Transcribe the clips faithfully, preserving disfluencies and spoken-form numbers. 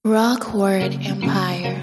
Rockwood Empire.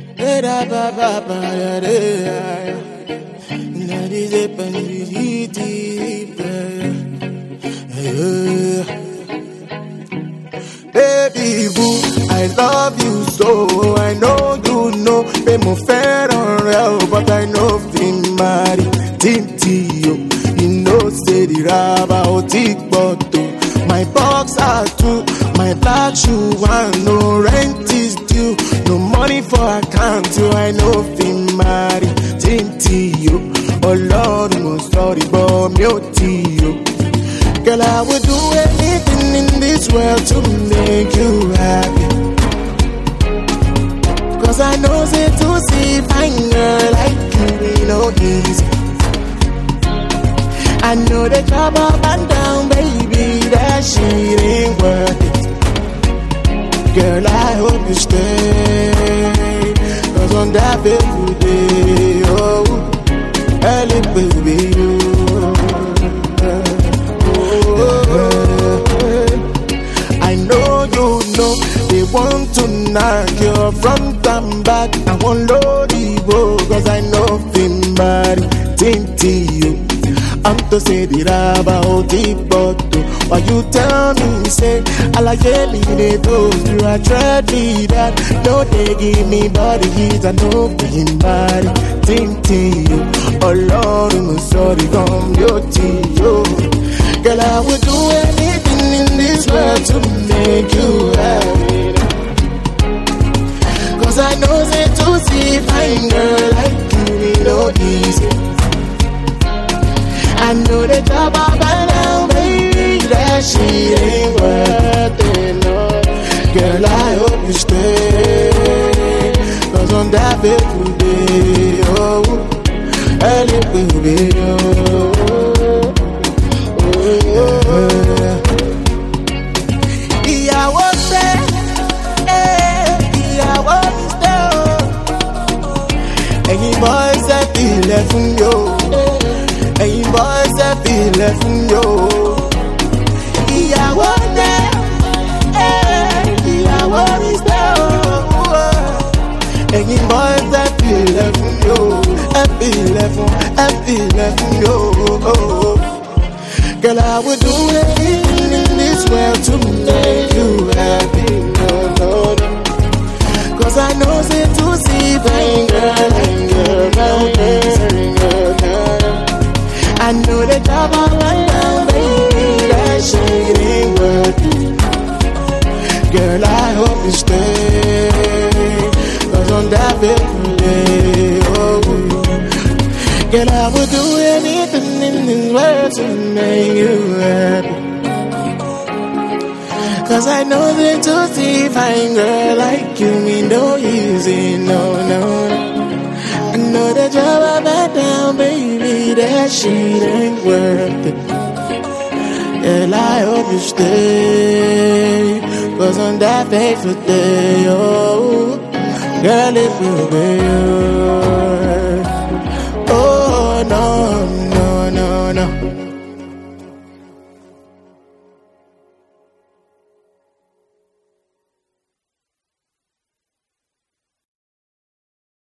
Baby boo, I love you so. I know you know, be mo fẹ́ràn rẹ o, but I know fin marry Tinti o. You know say the raba o ti pọ̀ tó. My boxer too, my black shoe one, no rent is due, no money for account too. I know fin marry Tinti o. Ọlọ́run mo sorry but mi ò tí o. Girl, I would do anything in this world to make you happy. Cause I know say to see fine girl like you ain't no easy. I know they drop up and down, baby, that shit ain't worth it. Girl, I hope you stay, cause on that fateful day, oh, early baby, you. I know you know they want to knock your front and back. I won't load the boat cause I know fin body Tinti you. I'm to say the raba o the bottle. Why you tell me say I like jelly they do you I dread me that. No they give me body heat I know fin body Tinti you. Oh Lord I'm sorry come your tea. Girl, I would do anything in this world to make you happy. Cause I know that to see fine girl like you ain't no easy. I know that job up and down, baby, that shit ain't worth it, no. Girl, I hope you stay, cause on that fateful day, oh, early baby, oh. Ìyàwó ṣe, ìyàwó mi ṣe o. Ẹ̀yin boys ẹ filẹ̀ fún mi o. Ẹ̀yin boys ẹ filẹ̀ fún mi o. Ìyàwó ṣe, ìyàwó mi ṣe o. Ẹ̀yin boys ẹ filẹ̀ fún mi o. Ẹ filẹ̀ fún, ẹ filẹ̀ fún mi o. Girl, I would do anything in this world to make you happy, no, no, no. Cause I know say to see fine girl, fine girl, fine girl, girl. I know that job all right now, baby, that shit ain't worth it. Girl, I hope you stay, cause on that fateful day, oh, girl, I would do anything in this world to make you happy. Cause I know that to see fine girl like you mean no easy, no, no, no. I know that job up and down, baby, that shit ain't worth it. Girl, I hope you stay, cause on that fateful day, oh, girl, it will be yours. Oh, no, no.